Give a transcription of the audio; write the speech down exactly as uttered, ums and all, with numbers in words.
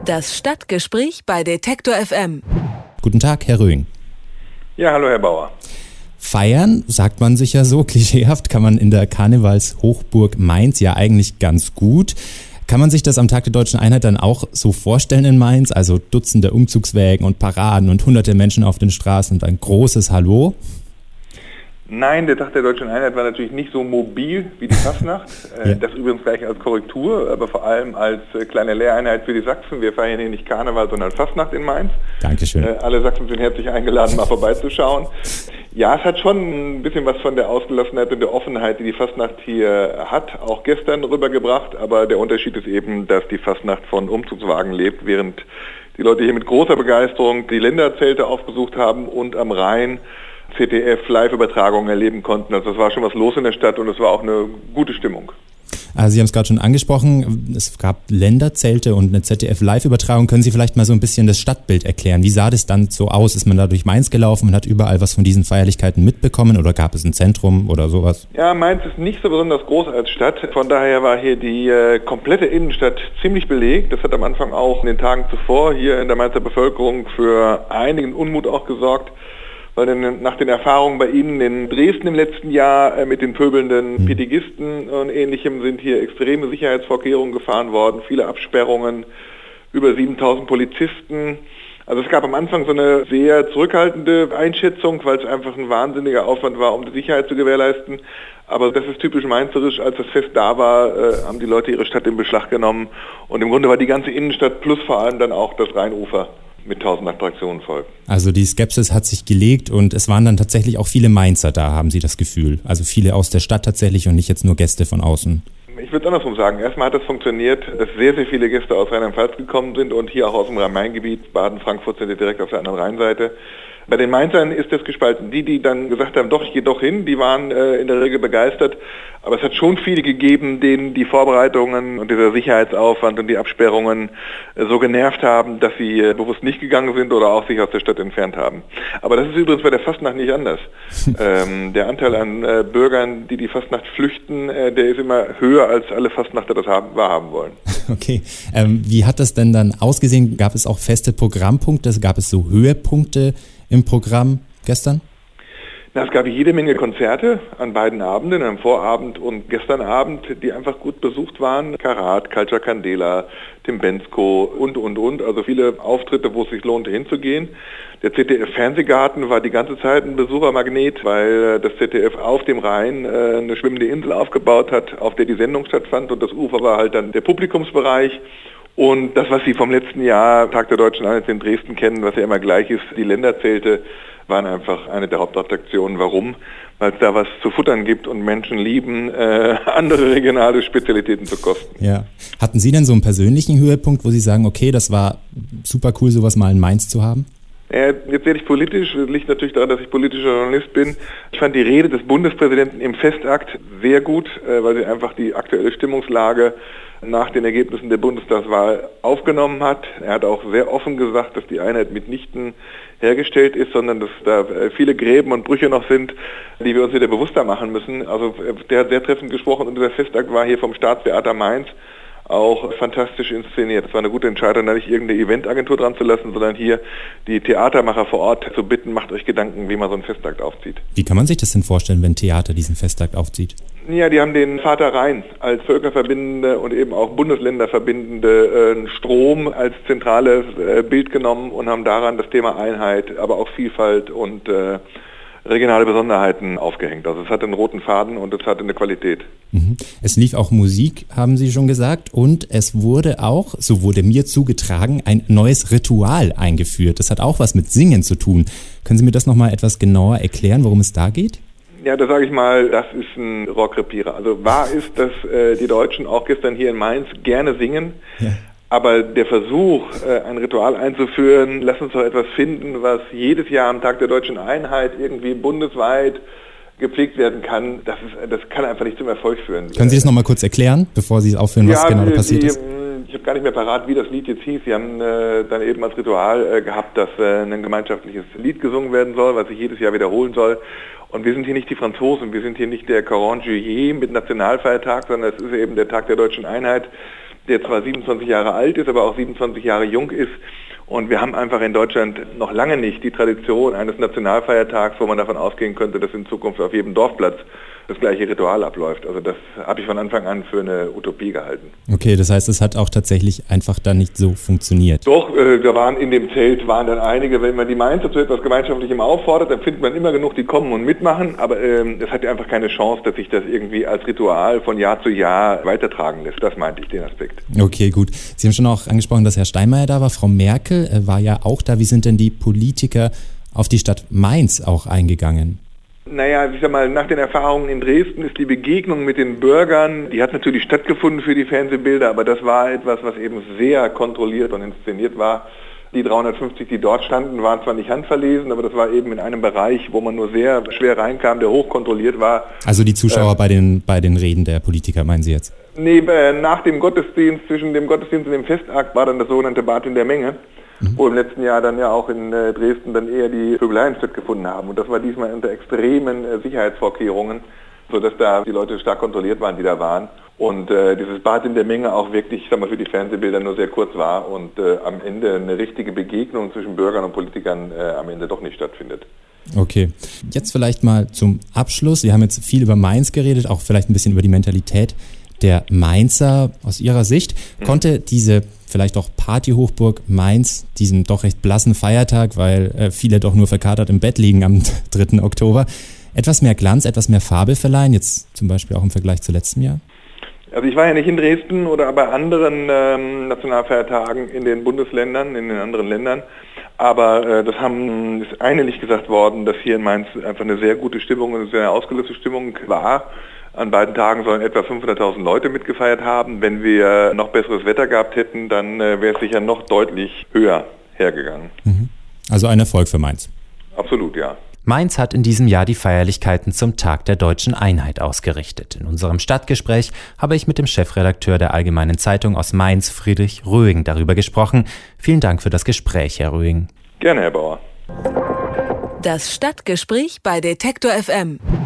Das Stadtgespräch bei Detektor F M. Guten Tag, Herr Röing. Ja, hallo Herr Bauer. Feiern, sagt man sich ja so, klischeehaft, kann man in der Karnevalshochburg Mainz ja eigentlich ganz gut. Kann man sich das am Tag der Deutschen Einheit dann auch so vorstellen in Mainz? Also Dutzende Umzugswägen und Paraden und hunderte Menschen auf den Straßen und ein großes Hallo? Nein, der Tag der Deutschen Einheit war natürlich nicht so mobil wie die Fastnacht. Ja. Das übrigens gleich als Korrektur, aber vor allem als kleine Lehreinheit für die Sachsen. Wir feiern hier nicht Karneval, sondern Fastnacht in Mainz. Dankeschön. Alle Sachsen sind herzlich eingeladen, mal vorbeizuschauen. Ja, es hat schon ein bisschen was von der Ausgelassenheit und der Offenheit, die die Fastnacht hier hat, auch gestern rübergebracht. Aber der Unterschied ist eben, dass die Fastnacht von Umzugswagen lebt, während die Leute hier mit großer Begeisterung die Länderzelte aufgesucht haben und am Rhein Z D F-Live-Übertragungen erleben konnten. Also es war schon was los in der Stadt und es war auch eine gute Stimmung. Also Sie haben es gerade schon angesprochen, es gab Länderzelte und eine Z D F-Live-Übertragung. Können Sie vielleicht mal so ein bisschen das Stadtbild erklären? Wie sah das dann so aus? Ist man da durch Mainz gelaufen und hat überall was von diesen Feierlichkeiten mitbekommen oder gab es ein Zentrum oder sowas? Ja, Mainz ist nicht so besonders groß als Stadt. Von daher war hier die äh, komplette Innenstadt ziemlich belegt. Das hat am Anfang auch in den Tagen zuvor hier in der Mainzer Bevölkerung für einigen Unmut auch gesorgt. Weil denn nach den Erfahrungen bei Ihnen in Dresden im letzten Jahr äh, mit den pöbelnden mhm. Petigisten und Ähnlichem sind hier extreme Sicherheitsvorkehrungen gefahren worden, viele Absperrungen, über siebentausend Polizisten. Also es gab am Anfang so eine sehr zurückhaltende Einschätzung, weil es einfach ein wahnsinniger Aufwand war, um die Sicherheit zu gewährleisten. Aber das ist typisch mainzerisch, als das Fest da war, äh, haben die Leute ihre Stadt in Beschlag genommen. Und im Grunde war die ganze Innenstadt plus vor allem dann auch das Rheinufer mit tausend Attraktionen voll. Also die Skepsis hat sich gelegt und es waren dann tatsächlich auch viele Mainzer da, haben Sie das Gefühl? Also viele aus der Stadt tatsächlich und nicht jetzt nur Gäste von außen? Ich würde es andersrum sagen. Erstmal hat es funktioniert, dass sehr, sehr viele Gäste aus Rheinland-Pfalz gekommen sind und hier auch aus dem Rhein-Main-Gebiet. Baden, Frankfurt sind direkt auf der anderen Rheinseite. Bei den Mainzern ist das gespalten. Die, die dann gesagt haben, doch, ich gehe doch hin, die waren äh, in der Regel begeistert. Aber es hat schon viele gegeben, denen die Vorbereitungen und dieser Sicherheitsaufwand und die Absperrungen äh, so genervt haben, dass sie äh, bewusst nicht gegangen sind oder auch sich aus der Stadt entfernt haben. Aber das ist übrigens bei der Fastnacht nicht anders. ähm, der Anteil an äh, Bürgern, die die Fastnacht flüchten, äh, der ist immer höher, als alle Fastnachter das haben, wahrhaben wollen. Okay. Ähm, wie hat das denn dann ausgesehen? Gab es auch feste Programmpunkte? Gab es so Höhepunkte im Programm gestern? Na, es gab jede Menge Konzerte an beiden Abenden, am Vorabend und gestern Abend, die einfach gut besucht waren. Karat, Culture Candela, Tim Bendzko und, und, und. Also viele Auftritte, wo es sich lohnte hinzugehen. Der Z D F-Fernsehgarten war die ganze Zeit ein Besuchermagnet, weil das Z D F auf dem Rhein äh, eine schwimmende Insel aufgebaut hat, auf der die Sendung stattfand. Und das Ufer war halt dann der Publikumsbereich. Und das, was Sie vom letzten Jahr, Tag der Deutschen Einheit in Dresden kennen, was ja immer gleich ist, die Länderzelte, waren einfach eine der Hauptattraktionen. Warum? Weil es da was zu futtern gibt und Menschen lieben, äh, andere regionale Spezialitäten zu kosten. Ja. Hatten Sie denn so einen persönlichen Höhepunkt, wo Sie sagen, okay, das war super cool, sowas mal in Mainz zu haben? Äh, jetzt werde ich politisch, das liegt natürlich daran, dass ich politischer Journalist bin. Ich fand die Rede des Bundespräsidenten im Festakt sehr gut, äh, weil sie einfach die aktuelle Stimmungslage nach den Ergebnissen der Bundestagswahl aufgenommen hat. Er hat auch sehr offen gesagt, dass die Einheit mitnichten hergestellt ist, sondern dass da viele Gräben und Brüche noch sind, die wir uns wieder bewusster machen müssen. Also der hat sehr treffend gesprochen und dieser Festakt war hier vom Staatstheater Mainz auch fantastisch inszeniert. Es war eine gute Entscheidung, da nicht irgendeine Eventagentur dran zu lassen, sondern hier die Theatermacher vor Ort zu bitten, macht euch Gedanken, wie man so einen Festakt aufzieht. Wie kann man sich das denn vorstellen, wenn Theater diesen Festakt aufzieht? Ja, die haben den Vater Rhein als völkerverbindende und eben auch bundesländerverbindende äh, Strom als zentrales äh, Bild genommen und haben daran das Thema Einheit, aber auch Vielfalt und äh, regionale Besonderheiten aufgehängt. Also es hatte einen roten Faden und es hatte eine Qualität. Es lief auch Musik, haben Sie schon gesagt, und es wurde auch, so wurde mir zugetragen, ein neues Ritual eingeführt. Das hat auch was mit Singen zu tun. Können Sie mir das nochmal etwas genauer erklären, worum es da geht? Ja, da sage ich mal, das ist ein Rockrepierer. Also wahr ist, dass äh, die Deutschen auch gestern hier in Mainz gerne singen. Ja. Aber der Versuch, ein Ritual einzuführen, lass uns doch etwas finden, was jedes Jahr am Tag der Deutschen Einheit irgendwie bundesweit gepflegt werden kann, das, ist, das kann einfach nicht zum Erfolg führen. Können Sie das nochmal kurz erklären, bevor Sie es aufführen, was ja, genau die, passiert die, ist? Ich habe gar nicht mehr parat, wie das Lied jetzt hieß. Sie haben äh, dann eben als Ritual äh, gehabt, dass äh, ein gemeinschaftliches Lied gesungen werden soll, was sich jedes Jahr wiederholen soll. Und wir sind hier nicht die Franzosen, wir sind hier nicht der Caron Juillet mit Nationalfeiertag, sondern es ist eben der Tag der Deutschen Einheit. der zwar siebenundzwanzig Jahre alt ist, aber auch siebenundzwanzig Jahre jung ist. Und wir haben einfach in Deutschland noch lange nicht die Tradition eines Nationalfeiertags, wo man davon ausgehen könnte, dass in Zukunft auf jedem Dorfplatz das gleiche Ritual abläuft. Also das habe ich von Anfang an für eine Utopie gehalten. Okay, das heißt, es hat auch tatsächlich einfach dann nicht so funktioniert. Doch, äh, da waren in dem Zelt waren dann einige, wenn man die Mainzer zu etwas Gemeinschaftlichem auffordert, dann findet man immer genug, die kommen und mitmachen, aber ähm, es hat ja einfach keine Chance, dass sich das irgendwie als Ritual von Jahr zu Jahr weitertragen lässt. Das meinte ich, den Aspekt. Okay, gut. Sie haben schon auch angesprochen, dass Herr Steinmeier da war. Frau Merkel äh, war ja auch da. Wie sind denn die Politiker auf die Stadt Mainz auch eingegangen? Naja, ich sag mal, nach den Erfahrungen in Dresden ist die Begegnung mit den Bürgern, die hat natürlich stattgefunden für die Fernsehbilder, aber das war etwas, was eben sehr kontrolliert und inszeniert war. Die dreihundertfünfzig, die dort standen, waren zwar nicht handverlesen, aber das war eben in einem Bereich, wo man nur sehr schwer reinkam, der hochkontrolliert war. Also die Zuschauer äh, bei den, bei den Reden der Politiker, meinen Sie jetzt? Nee, nach dem Gottesdienst, zwischen dem Gottesdienst und dem Festakt war dann das sogenannte Bad in der Menge. Mhm. Wo im letzten Jahr dann ja auch in äh, Dresden dann eher die Vögeleien stattgefunden haben. Und das war diesmal unter extremen äh, Sicherheitsvorkehrungen, sodass da die Leute stark kontrolliert waren, die da waren. Und äh, dieses Bad in der Menge auch wirklich, ich sag mal, für die Fernsehbilder nur sehr kurz war und äh, am Ende eine richtige Begegnung zwischen Bürgern und Politikern äh, am Ende doch nicht stattfindet. Okay, jetzt vielleicht mal zum Abschluss. Sie haben jetzt viel über Mainz geredet, auch vielleicht ein bisschen über die Mentalität der Mainzer. Aus Ihrer Sicht konnte diese vielleicht auch Partyhochburg Mainz, diesem doch recht blassen Feiertag, weil äh, viele doch nur verkatert im Bett liegen am dritten Oktober, etwas mehr Glanz, etwas mehr Farbe verleihen, jetzt zum Beispiel auch im Vergleich zu letztem Jahr? Also ich war ja nicht in Dresden oder bei anderen ähm, Nationalfeiertagen in den Bundesländern, in den anderen Ländern, aber äh, das haben, ist einhellig gesagt worden, dass hier in Mainz einfach eine sehr gute Stimmung, eine sehr ausgelöste Stimmung war. An beiden Tagen sollen etwa fünfhunderttausend Leute mitgefeiert haben. Wenn wir noch besseres Wetter gehabt hätten, dann äh, wäre es sicher noch deutlich höher hergegangen. Also ein Erfolg für Mainz. Absolut, ja. Mainz hat in diesem Jahr die Feierlichkeiten zum Tag der Deutschen Einheit ausgerichtet. In unserem Stadtgespräch habe ich mit dem Chefredakteur der Allgemeinen Zeitung aus Mainz, Friedrich Röing, darüber gesprochen. Vielen Dank für das Gespräch, Herr Röing. Gerne, Herr Bauer. Das Stadtgespräch bei Detektor F M.